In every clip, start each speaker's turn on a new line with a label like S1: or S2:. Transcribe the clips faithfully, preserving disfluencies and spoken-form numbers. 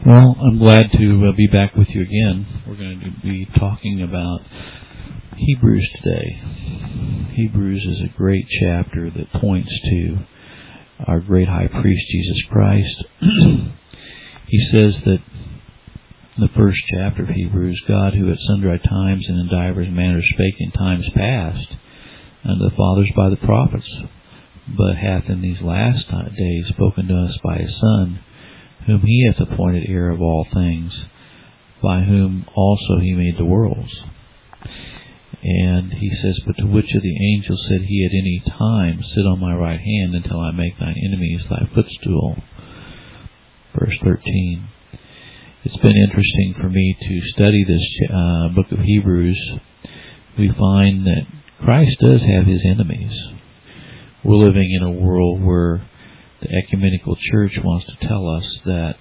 S1: Well, I'm glad to uh, be back with you again. We're going to be talking about Hebrews today. Hebrews is a great chapter that points to our great high priest, Jesus Christ. He says that in the first chapter of Hebrews, God, who at sundry times and in divers manners spake in times past unto the fathers by the prophets, but hath in these last days spoken to us by His Son, whom He hath appointed heir of all things, by whom also He made the worlds. And he says, but to which of the angels said He at any time, sit on my right hand until I make thine enemies thy footstool? Verse thirteen. It's been interesting for me to study this uh, book of Hebrews. We find that Christ does have His enemies. We're living in a world where the ecumenical church wants to tell us that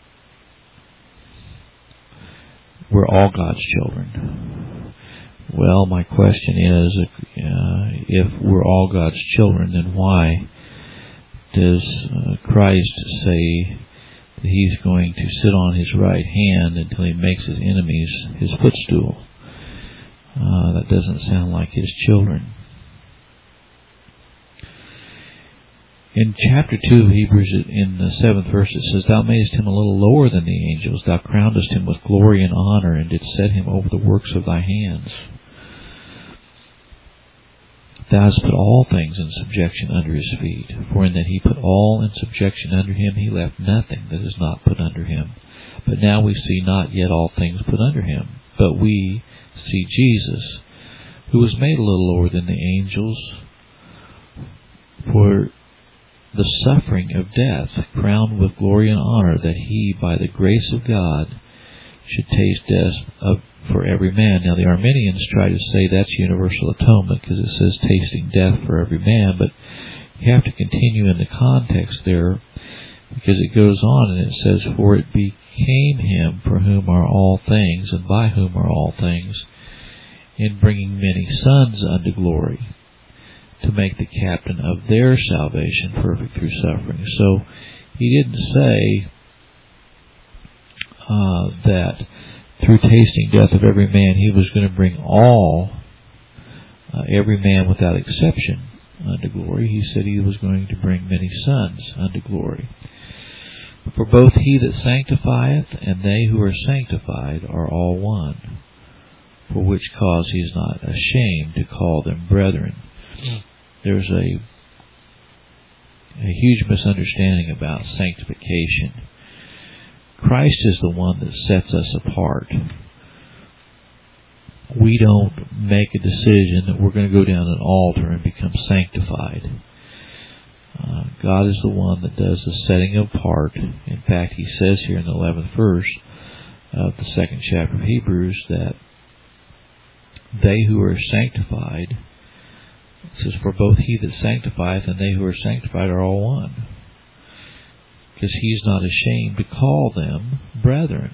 S1: we're all God's children. Well, my question is, uh, if we're all God's children, then why does uh, Christ say that He's going to sit on His right hand until He makes His enemies His footstool? Uh, that doesn't sound like His children. In chapter two of Hebrews, in the seventh verse, it says, Thou madest Him a little lower than the angels. Thou crownedest Him with glory and honor, and didst set Him over the works of Thy hands. Thou hast put all things in subjection under His feet. For in that He put all in subjection under Him, He left nothing that is not put under Him. But now we see not yet all things put under Him. But we see Jesus, who was made a little lower than the angels, for the suffering of death, crowned with glory and honor, that He, by the grace of God, should taste death of, for every man. Now, the Arminians try to say that's universal atonement, because it says tasting death for every man, but you have to continue in the context there, because it goes on and it says, For it became Him for whom are all things, and by whom are all things, in bringing many sons unto glory, to make the captain of their salvation perfect through suffering. So He didn't say uh, that through tasting death of every man He was going to bring all, uh, every man without exception, unto glory. He said He was going to bring many sons unto glory. For both He that sanctifieth and they who are sanctified are all one, for which cause He is not ashamed to call them brethren. There's a, a huge misunderstanding about sanctification. Christ is the one that sets us apart. We don't make a decision that we're going to go down an altar and become sanctified. Uh, God is the one that does the setting apart. In fact, He says here in the eleventh verse of the second chapter of Hebrews that they who are sanctified, it says, for both He that sanctifieth and they who are sanctified are all one. Because He's not ashamed to call them brethren.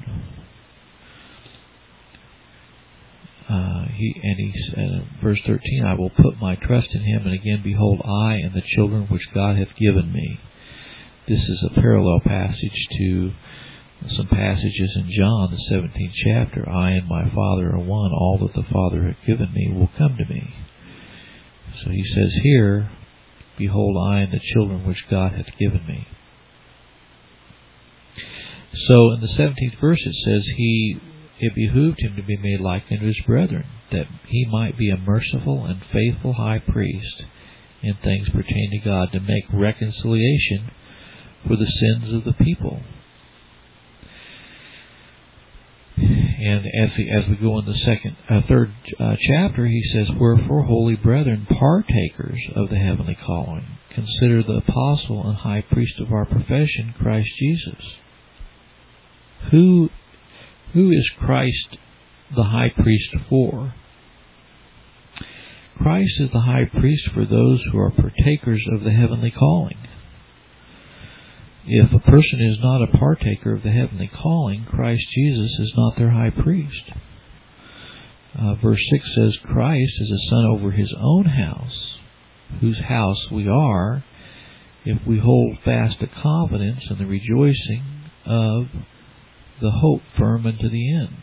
S1: Uh, he and he uh, verse thirteen, I will put my trust in Him, and again, behold, I and the children which God hath given me. This is a parallel passage to some passages in John, the seventeenth chapter. I and my Father are one. All that the Father hath given me will come to me. So He says here, behold, I and the children which God hath given me. So in the seventeenth verse it says, He it behooved Him to be made like unto His brethren, that He might be a merciful and faithful high priest in things pertaining to God, to make reconciliation for the sins of the people. And as we, as we go in the second, uh, third uh, chapter, he says, Wherefore, holy brethren, partakers of the heavenly calling, consider the apostle and high priest of our profession, Christ Jesus. Who, who is Christ the high priest for? Christ is the high priest for those who are partakers of the heavenly calling. If a person is not a partaker of the heavenly calling, Christ Jesus is not their high priest. Uh, verse six says, Christ is a son over His own house, whose house we are, if we hold fast the confidence and the rejoicing of the hope firm unto the end.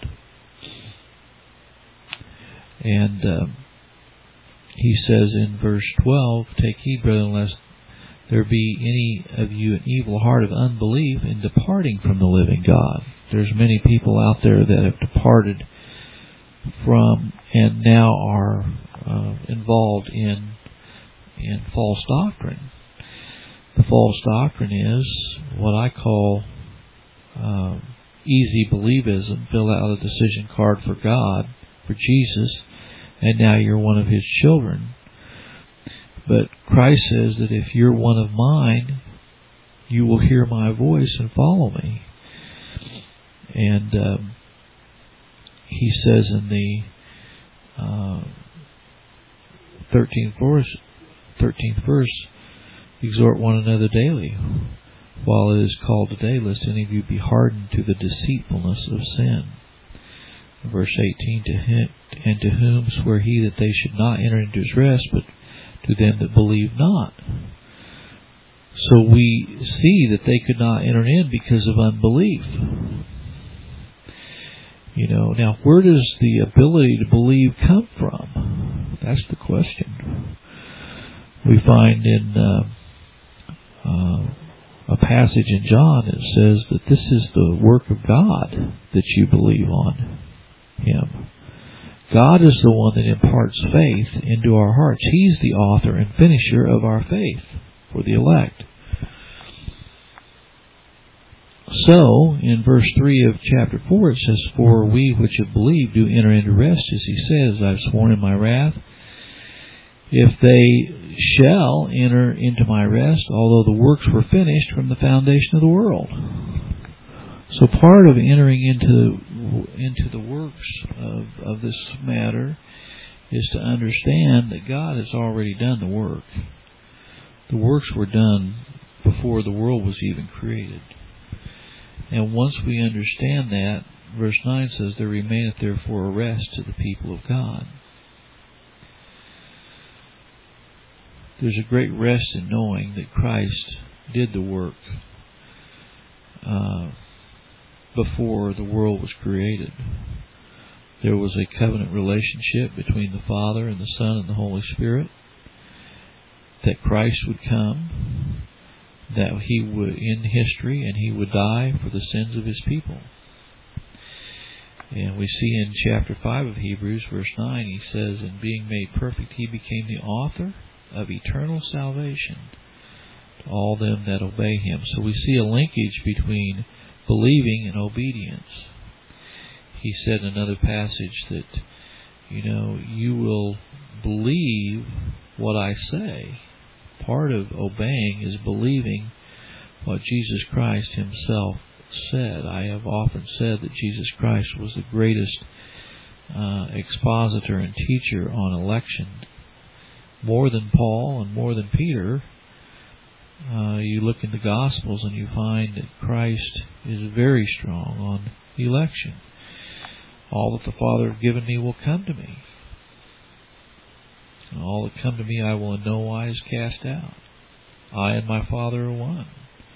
S1: And um, he says in verse twelve, take heed, brethren, lest there be any of you an evil heart of unbelief in departing from the living God. There's many people out there that have departed from and now are uh, involved in in false doctrine. The false doctrine is what I call uh, easy believism. Fill out a decision card for God, for Jesus, and now you're one of His children. But Christ says that if you're one of mine, you will hear my voice and follow me. And um, he says in the uh, thirteenth verse, thirteenth verse, exhort one another daily, while it is called today, lest any of you be hardened to the deceitfulness of sin. Verse eighteen, to him, and to whom sware he that they should not enter into his rest, but to them that believe not. So we see that they could not enter in because of unbelief. You know, now where does the ability to believe come from? That's the question. We find in uh, uh, a passage in John that says that this is the work of God that you believe on Him. God is the one that imparts faith into our hearts. He's the author and finisher of our faith for the elect. So, in verse three of chapter four, it says, for we which have believed do enter into rest, as He says, I've sworn in my wrath, if they shall enter into my rest, although the works were finished from the foundation of the world. So part of entering into into the works of, of this matter is to understand that God has already done the work. The works were done before the world was even created. And once we understand that, verse nine says, there remaineth therefore a rest to the people of God. There's a great rest in knowing that Christ did the work uh, before the world was created. There was a covenant relationship between the Father and the Son and the Holy Spirit, that Christ would come, that He would end history, and He would die for the sins of His people. And we see in chapter five of Hebrews, verse nine, he says, in being made perfect, He became the author of eternal salvation to all them that obey Him. So we see a linkage between believing and obedience. He said in another passage that, you know, you will believe what I say. Part of obeying is believing what Jesus Christ Himself said. I have often said that Jesus Christ was the greatest uh, expositor and teacher on election. More than Paul and more than Peter, uh, you look in the Gospels and you find that Christ is very strong on election. All that the Father hath given me will come to me. And all that come to me I will in no wise cast out. I and my Father are one.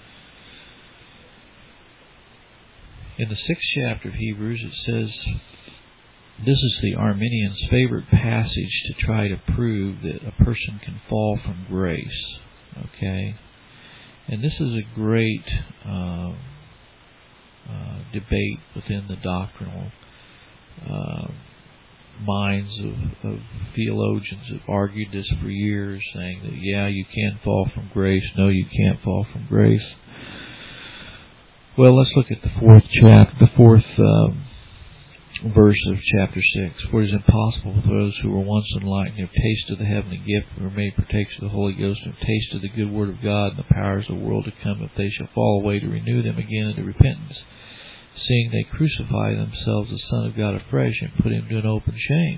S1: In the sixth chapter of Hebrews it says, this is the Arminians' favorite passage to try to prove that a person can fall from grace. Okay? And this is a great uh, uh, debate within the doctrinal uh, minds of, of theologians have argued this for years, saying that, yeah, you can fall from grace. No, you can't fall from grace. Well, let's look at the fourth chapter, the fourth um, verse of chapter six. For it is impossible for those who were once enlightened, who have tasted the heavenly gift, and were made partakers of the Holy Ghost, and have tasted the good word of God and the powers of the world to come, if they shall fall away, to renew them again into repentance, seeing they crucify themselves the Son of God afresh, and put Him to an open shame.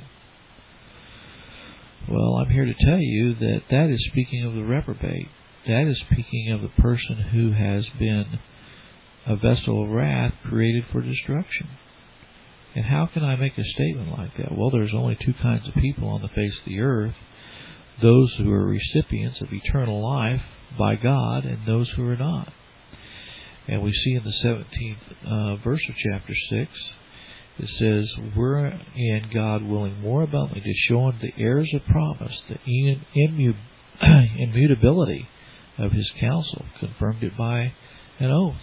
S1: Well, I'm here to tell you that that is speaking of the reprobate. That is speaking of the person who has been a vessel of wrath created for destruction. And how can I make a statement like that? Well, there's only two kinds of people on the face of the earth: those who are recipients of eternal life by God and those who are not. And we see in the seventeenth uh, verse of chapter six, it says, wherein God, willing more abundantly to show unto the heirs of promise the immu- immutability of his counsel, confirmed it by an oath.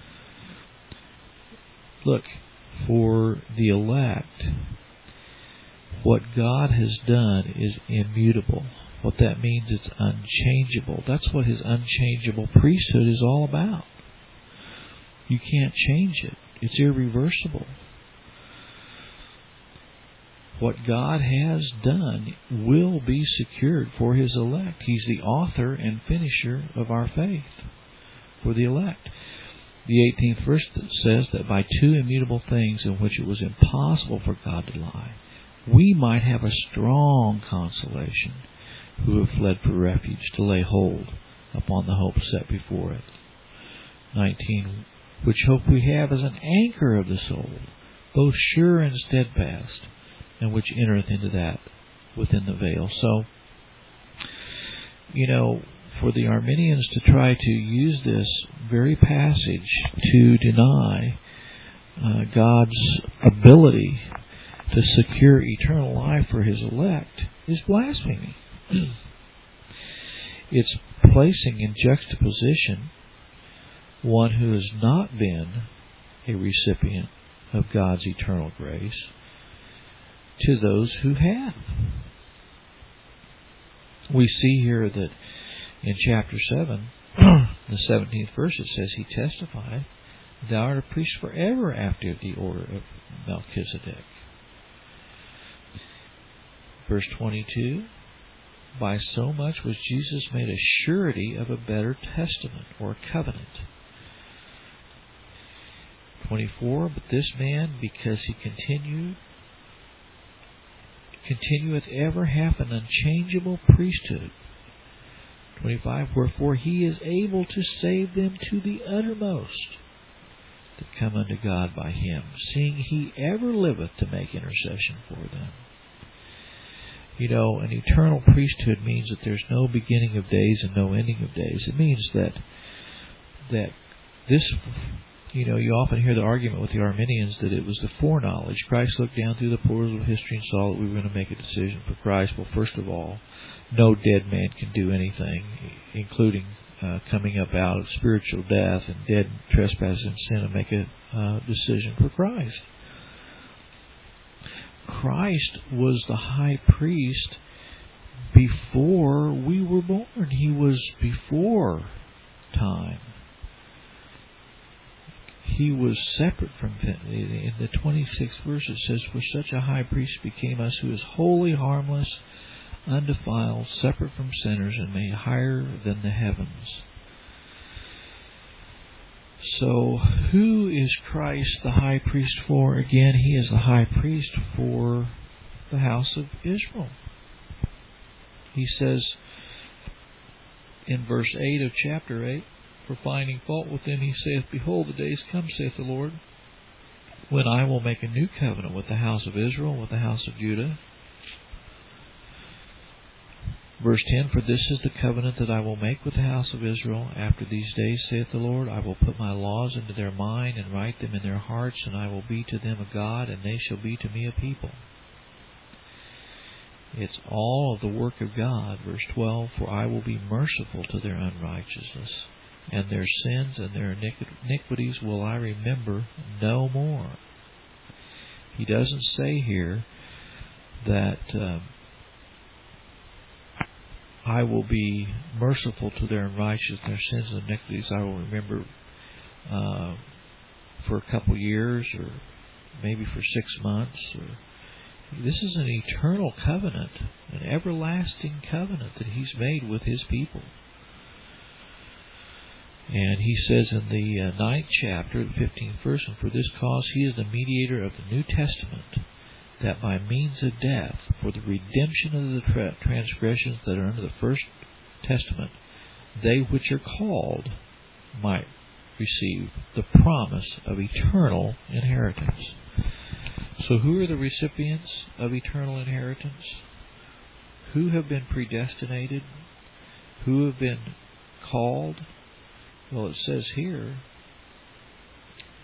S1: Look, for the elect, what God has done is immutable. What that means, it's unchangeable. That's what his unchangeable priesthood is all about. You can't change it. It's irreversible. What God has done will be secured for his elect. He's the author and finisher of our faith for the elect. The eighteenth verse says that by two immutable things in which it was impossible for God to lie, we might have a strong consolation who have fled for refuge to lay hold upon the hope set before it. nineteen, which hope we have as an anchor of the soul, both sure and steadfast, and which entereth into that within the veil. So, you know, for the Arminians to try to use this very passage to deny uh, God's ability to secure eternal life for his elect is blasphemy. It's placing in juxtaposition one who has not been a recipient of God's eternal grace to those who have. We see here that in chapter seven, the seventeenth verse, it says, he testified, thou art a priest forever after the order of Melchizedek. Verse twenty-two, by so much was Jesus made a surety of a better testament or covenant. twenty-four, but this man, because he continued, continueth ever hath an unchangeable priesthood. twenty-five, wherefore he is able to save them to the uttermost that come unto God by him, seeing he ever liveth to make intercession for them. You know, an eternal priesthood means that there's no beginning of days and no ending of days. It means that that this, you know, you often hear the argument with the Arminians that it was the foreknowledge. Christ looked down through the portals of history and saw that we were going to make a decision for Christ. Well, first of all, no dead man can do anything, including uh, coming up out of spiritual death and dead trespasses and sin, and make a uh, decision for Christ. Christ was the high priest before we were born. He was before time. He was separate from, in the twenty-sixth verse it says, for such a high priest became us, who is holy, harmless, undefiled, separate from sinners, and made higher than the heavens. So, who is Christ the high priest for? Again, he is the high priest for the house of Israel. He says in verse eight of chapter eight, for finding fault with them, he saith, behold, the days come, saith the Lord, when I will make a new covenant with the house of Israel, and with the house of Judah. Verse ten, for this is the covenant that I will make with the house of Israel. After these days, saith the Lord, I will put my laws into their mind, and write them in their hearts, and I will be to them a God, and they shall be to me a people. It's all of the work of God. Verse twelve, for I will be merciful to their unrighteousness, and their sins and their iniquities will I remember no more. He doesn't say here that uh, I will be merciful to their unrighteousness, their sins and iniquities I will remember uh, for a couple years, or maybe for six months. Or this is an eternal covenant, an everlasting covenant that He's made with His people. And He says in the uh, ninth chapter, the fifteenth verse, and for this cause He is the mediator of the New Testament, that by means of death, for the redemption of the tra- transgressions that are under the first testament, they which are called might receive the promise of eternal inheritance. So who are the recipients of eternal inheritance? Who have been predestinated? Who have been called? Well, it says here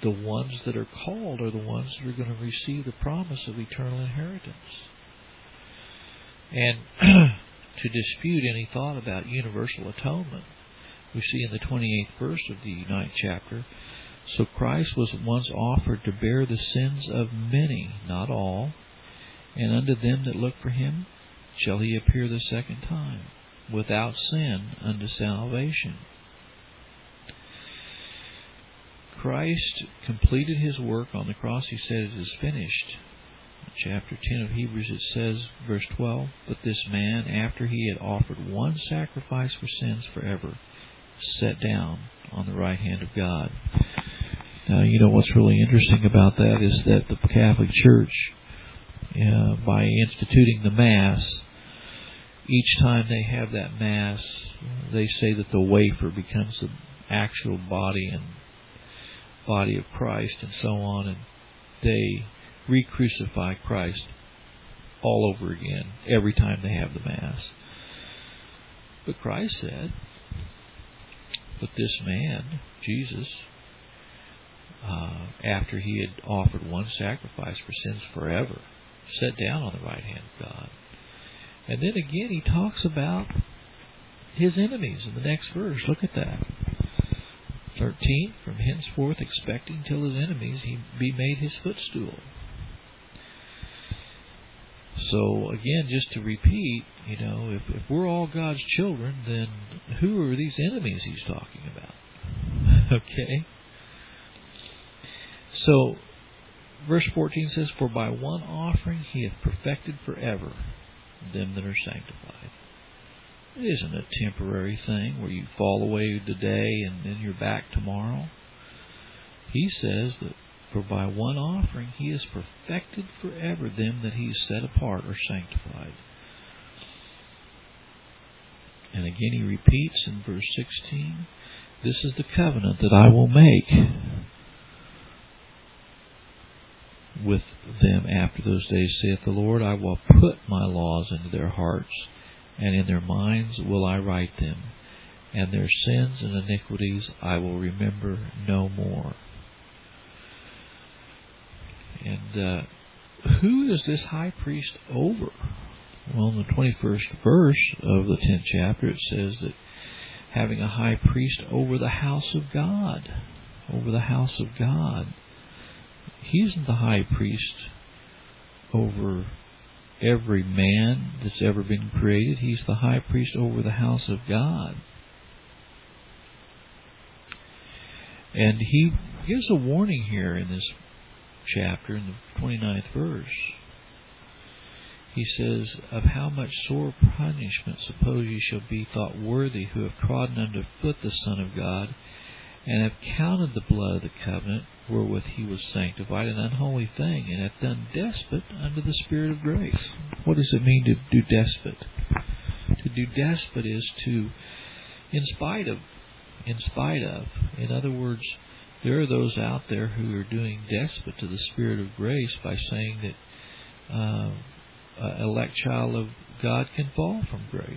S1: the ones that are called are the ones that are going to receive the promise of eternal inheritance. And to dispute any thought about universal atonement, we see in the twenty-eighth verse of the ninth chapter, so Christ was once offered to bear the sins of many, not all, and unto them that look for him shall he appear the second time, without sin unto salvation. Christ completed his work on the cross. He said, it is finished. In chapter ten of Hebrews it says, verse twelve, but this man, after he had offered one sacrifice for sins forever, sat down on the right hand of God. Now, you know what's really interesting about that is that the Catholic Church, uh, by instituting the Mass, each time they have that Mass, they say that the wafer becomes the actual body and body of Christ and so on, and they re-crucify Christ all over again every time they have the Mass. But Christ said, but this man, Jesus, uh, after he had offered one sacrifice for sins forever, sat down on the right hand of God. And then again he talks about his enemies in the next verse. Look at that. thirteen, from henceforth expecting till his enemies he be made his footstool. So again, just to repeat, you know, if, if we're all God's children, then who are these enemies he's talking about? Okay? So, verse fourteen says, for by one offering he hath perfected forever them that are sanctified. It isn't a temporary thing where you fall away today and then you're back tomorrow. He says that for by one offering he has perfected forever them that he has set apart or sanctified. And again he repeats in verse sixteen, this is the covenant that I will make with them after those days, saith the Lord. I will put my laws into their hearts, and in their minds will I write them, and their sins and iniquities I will remember no more. And uh, who is this high priest over? Well, in the twenty-first verse of the tenth chapter, it says that having a high priest over the house of God, over the house of God. He isn't the high priest over every man that's ever been created. He's the high priest over the house of God. And he gives a warning here in this chapter, in the twenty-ninth verse. He says, of how much sore punishment suppose ye shall be thought worthy, who have trodden under foot the Son of God, and have counted the blood of the covenant wherewith he was sanctified an unholy thing, and hath done despot unto the Spirit of grace. What does it mean to do despot? To do despot is to, in spite of, in spite of. In other words, there are those out there who are doing despot to the Spirit of grace by saying that uh, an elect child of God can fall from grace.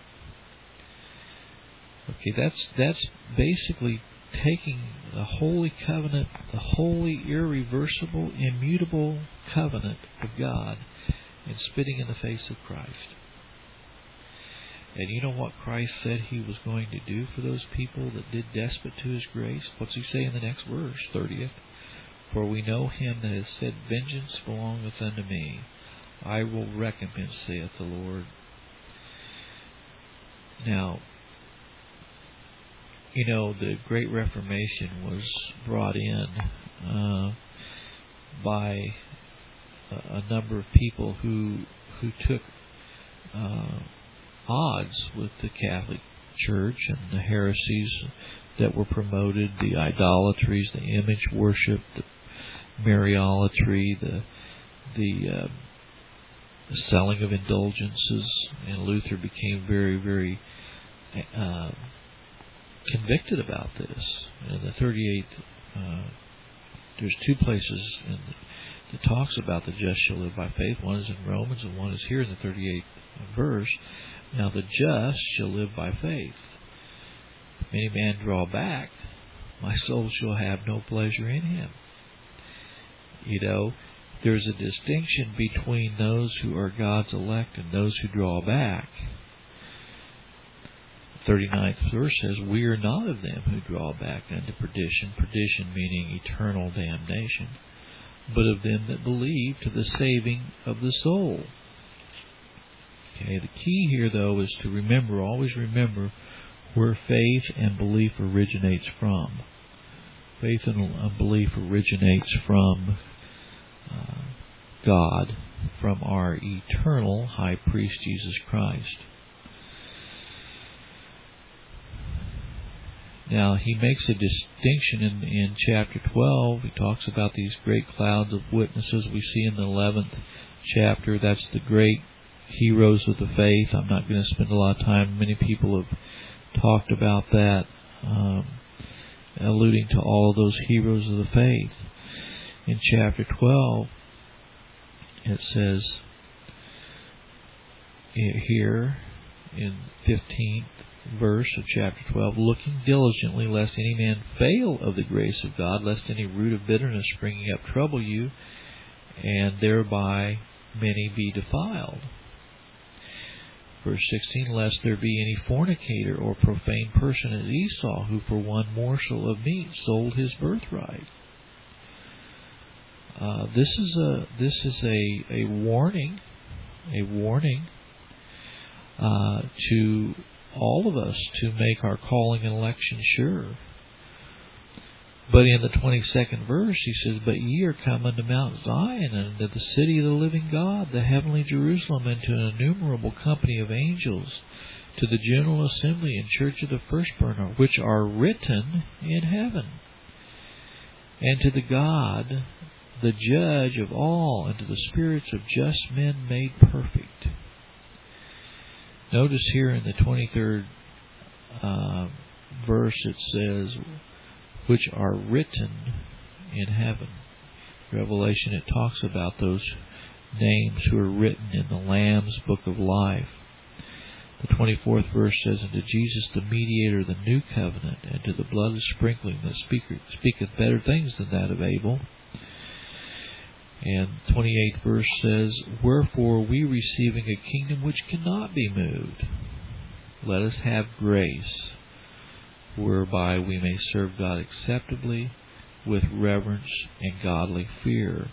S1: Okay, that's that's basically taking the holy covenant, the holy, irreversible, immutable covenant of God, and spitting in the face of Christ. And you know what Christ said he was going to do for those people that did despot to his grace? What's he say in the next verse, thirtieth? For we know him that has said, vengeance belongeth unto me. I will recompense, saith the Lord. Now, you know, the Great Reformation was brought in uh, by a, a number of people who who took uh, odds with the Catholic Church and the heresies that were promoted, the idolatries, the image worship, the Mariolatry, the the, uh, the selling of indulgences, and Luther became very, very uh, convicted about this. In the thirty-eighth, uh, there's two places in the, that talks about the just shall live by faith. One is in Romans, and one is here in the thirty-eighth verse. Now the just shall live by faith. If any man draw back, my soul shall have no pleasure in him. You know, there's a distinction between those who are God's elect and those who draw back. The thirty-ninth verse says, we are not of them who draw back unto perdition, perdition meaning eternal damnation, but of them that believe to the saving of the soul. Okay, the key here, though, is to remember, always remember, where faith and belief originates from. Faith and belief originates from uh, God, from our eternal high priest, Jesus Christ. Now, he makes a distinction in, in chapter twelve. He talks about these great clouds of witnesses we see in the eleventh chapter. That's the great heroes of the faith. I'm not going to spend a lot of time. Many people have talked about that, um, alluding to all of those heroes of the faith. In chapter twelve, it says here in fifteenth verse of chapter twelve, looking diligently lest any man fail of the grace of God, lest any root of bitterness springing up trouble you, and thereby many be defiled. Verse sixteen, lest there be any fornicator or profane person as Esau, who for one morsel of meat sold his birthright. Uh, this is a this is a, a warning, a warning uh, to all of us to make our calling and election sure. But in the twenty-second verse, he says, but ye are come unto Mount Zion, and unto the city of the living God, the heavenly Jerusalem, and to an innumerable company of angels, to the general assembly and church of the firstborn, which are written in heaven, and to the God, the judge of all, and to the spirits of just men made perfect. Notice here in the twenty-third uh, verse it says, which are written in heaven. Revelation, it talks about those names who are written in the Lamb's book of life. The twenty-fourth verse says, and to Jesus the mediator of the new covenant, and to the blood of sprinkling that speaketh, speaketh better things than that of Abel. And twenty-eighth verse says, wherefore we receiving a kingdom which cannot be moved, let us have grace, whereby we may serve God acceptably with reverence and godly fear.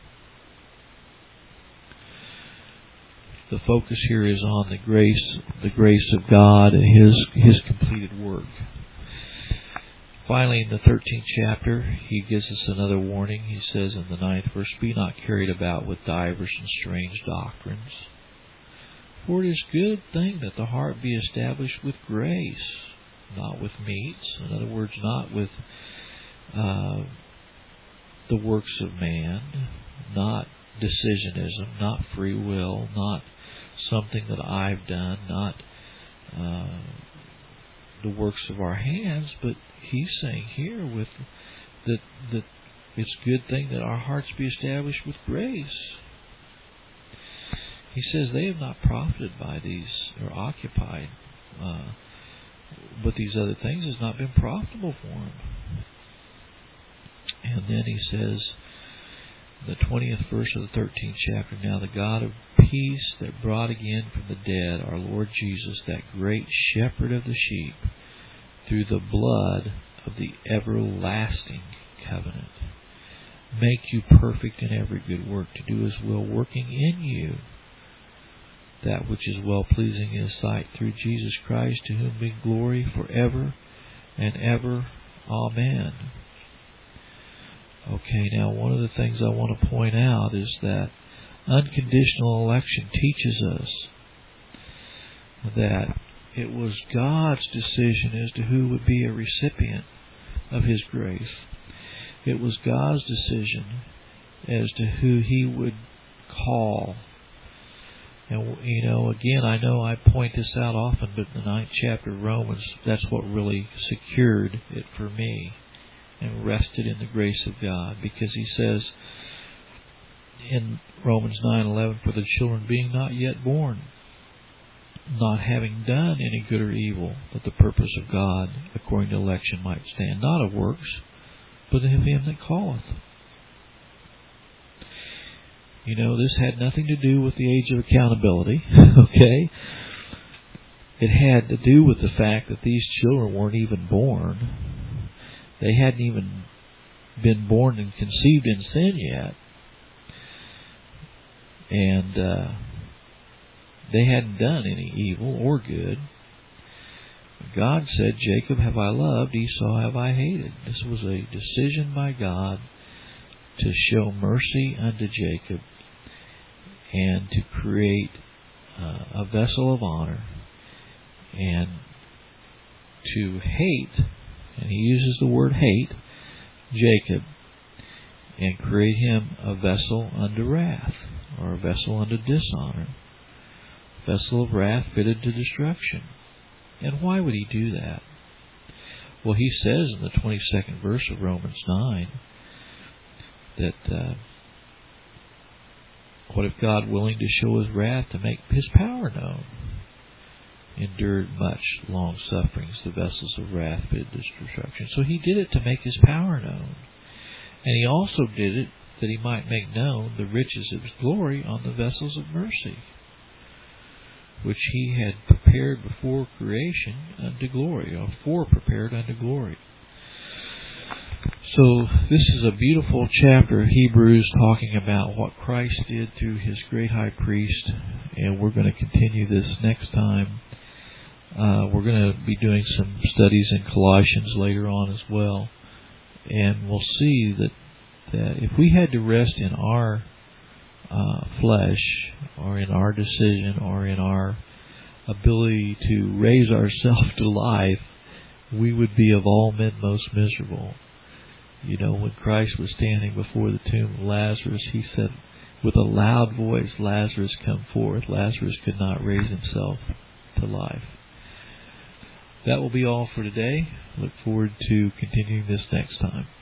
S1: The focus here is on the grace, the grace of God and His His completed work. Finally, in the thirteenth chapter, he gives us another warning. He says in the ninth verse, be not carried about with divers and strange doctrines, for it is a good thing that the heart be established with grace, not with meats. In other words, not with uh, the works of man, not decisionism, not free will, not something that I've done, not uh, the works of our hands, but he's saying here with that that it's a good thing that our hearts be established with grace. He says they have not profited by these or occupied, uh, but these other things has not been profitable for them. And then he says, the twentieth verse of the thirteenth chapter, now the God of peace that brought again from the dead our Lord Jesus, that great shepherd of the sheep, through the blood of the everlasting covenant, make you perfect in every good work, to do His will, working in you that which is well-pleasing in His sight, through Jesus Christ, to whom be glory forever and ever. Amen. Okay, now one of the things I want to point out is that unconditional election teaches us that it was God's decision as to who would be a recipient of His grace. It was God's decision as to who He would call. And, you know, again, I know I point this out often, but in the ninth chapter of Romans, that's what really secured it for me and rested in the grace of God, because he says in Romans nine eleven, for the children being not yet born, not having done any good or evil, that the purpose of God according to election might stand, not of works, but of him that calleth. You know, this had nothing to do with the age of accountability, okay? It had to do with the fact that these children weren't even born. They hadn't even been born and conceived in sin yet. And uh, they hadn't done any evil or good. God said, Jacob have I loved, Esau have I hated. This was a decision by God to show mercy unto Jacob and to create uh, a vessel of honor, and to hate, and he uses the word hate, Jacob, and create him a vessel unto wrath, or a vessel unto dishonor, vessel of wrath fitted to destruction. And why would he do that? Well, he says in the twenty-second verse of Romans nine that uh, what if God, willing to show his wrath to make his power known, endured much long sufferings, the vessels of wrath fitted to destruction. So he did it to make his power known. And he also did it that he might make known the riches of his glory on the vessels of mercy, which he had prepared before creation unto glory, or fore prepared unto glory. So this is a beautiful chapter of Hebrews talking about what Christ did through his great high priest, and we're going to continue this next time. Uh, we're going to be doing some studies in Colossians later on as well, and we'll see that, that if we had to rest in our uh, flesh, or in our decision, or in our ability to raise ourselves to life, we would be of all men most miserable. You know, when Christ was standing before the tomb of Lazarus, he said, with a loud voice, Lazarus, come forth. Lazarus could not raise himself to life. That will be all for today. Look forward to continuing this next time.